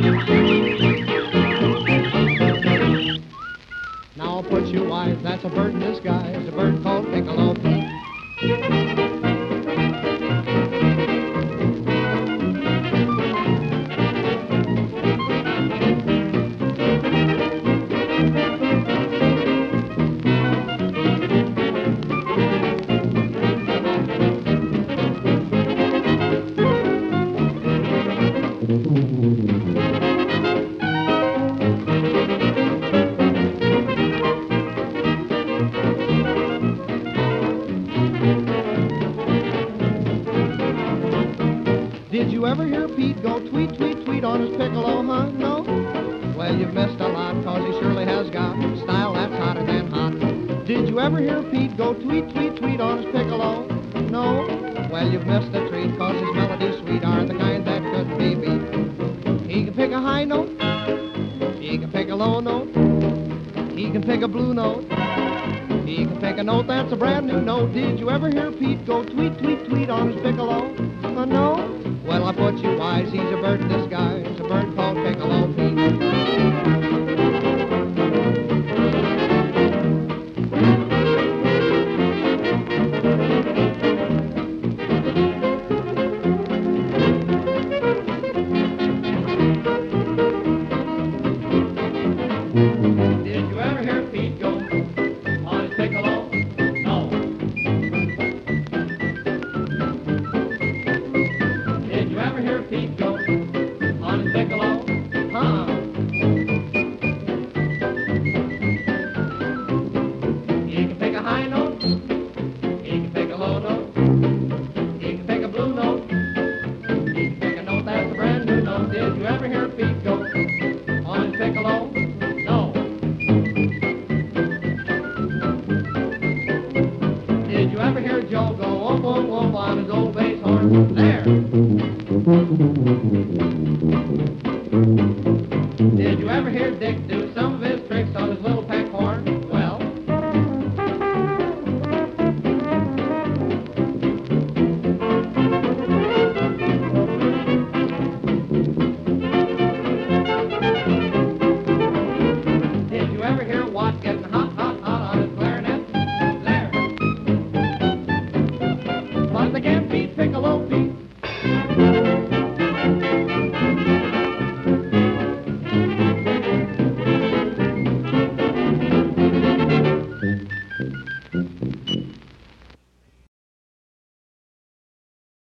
Now I'll put you wise, that's a bird in disguise, a bird called Piccolo Pete. Did you ever hear Pete go tweet, tweet, tweet on his piccolo, huh? No? Well, you've missed a lot, cause he surely has got style that's hotter than hot. Did you ever hear Pete go tweet, tweet, tweet on his piccolo? No? Well, you've missed a treat, cause his melodies sweet are the kind that couldn't be beat. He can pick a high note, he can pick a low note, he can pick a blue note, he can pick a note that's a brand new note. Did you ever hear Pete go tweet, tweet, tweet on his piccolo? No? Well, I put you wise, he's a bird in disguise, a bird called Piccolo Pete. Did you ever hear Pete go on his piccolo? No. Did you ever hear Pete go on his piccolo? Huh? He can pick a high note, he can pick a low note, he can pick a blue note, he can pick a note that's a brand new note. Did you ever hear Pete go on his piccolo? No. Did you ever hear Joe go whoop, whoop, whoop on his old bass horn? There. Did you ever hear Dick do